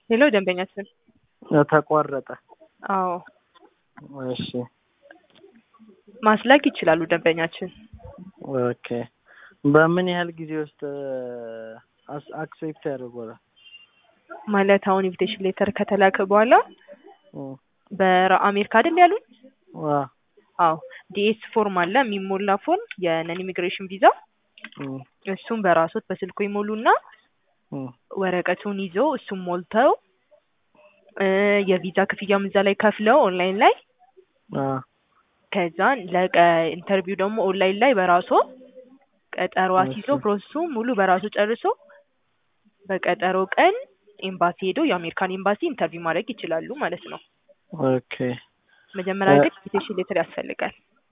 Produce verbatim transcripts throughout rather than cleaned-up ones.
ሄሎ ደንበኛችን ተቋረጠ። አዎ እሺ ማስላክ ይችላሉ ደንበኛችን። ኦኬ በምን ያህል ጊዜ ውስጥ አክሴፕት ያደርጋል? ማለት አሁን ኢንቪቴሽን ሌተር ከተላከ በኋላ በአሜሪካ አይደል ያሉኝ? ዋ አዎ ዲኤስ ፎርም አለ የሚሞላ ፎርም የነን ኢሚግሬሽን ቪዛ እሱም በራሶት በስልኩ ይሞሉና ወረቀቱን ይዘው እሱም ሞልተው የቪዛ ክፍያም እዛ ላይ ከፍለው ኦንላይን ላይ ከዛ ለቀ ኢንተርቪው ደግሞ ኦንላይን ላይ በራሶ ቀጠሮ አስይዞ ፕሮሰሱ ሙሉ በራሱ ጨርሶ በቀጠሮ ቀን ኤምባሲ ሄዶ የአሜሪካን ኤምባሲ ኢንተርቪው ማድረግ ይችላሉ ማለት ነው። ኦኬ መጀመሪያ ግን ኢንቪቴሽን ሌተር ያስፈልጋል።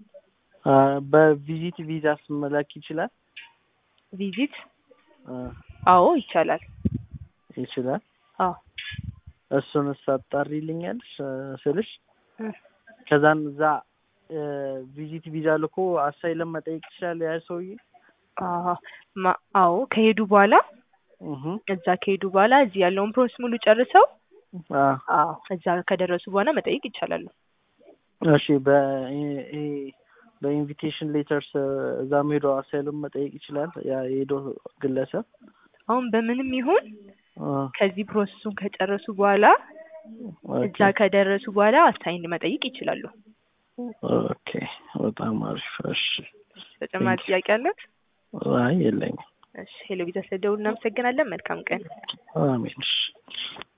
በቪዚት ቪዛስ መላክ ይችላል? ቪዚት አዎ ይቻላል። ይችላል? አዎ እሱን አጣሪልኛል ስልሽ ከዛን እዛ ቪዚት ቪዛ ልኮ አሳይለም መጠየቅ ይችላል ያ ሰውዬ? አዎ አዎ ከሄዱ በኋላ እዛ ከሄዱ በኋላ እዚህ ያለውን ፕሮሰስ ሙሉ ጨርሰው አዎ እዛ ከደረሱ በኋላ መጠየቅ ይችላል። እሺ በ በኢንቪቴሽን ሌተርስ እዛ ሄዶ አሳይለም መጠየቅ ይችላል ያ ሄዶ ግለሰብ? አሁን በምንም ይሁን ከዚህ ፕሮሰሱን ከጨረሱ በኋላ እዛ ከደረሱ በኋላ አሳይን መጠየቅ ይችላሉ። ኦኬ በጣም አሪፍ። እሺ ተጨማሪ ጥያቄ አለት? አይ የለኝም። እሺ ሄሎ ቪዛ ስለደውል እናመሰግናለን። መልካም ቀን። አሜን።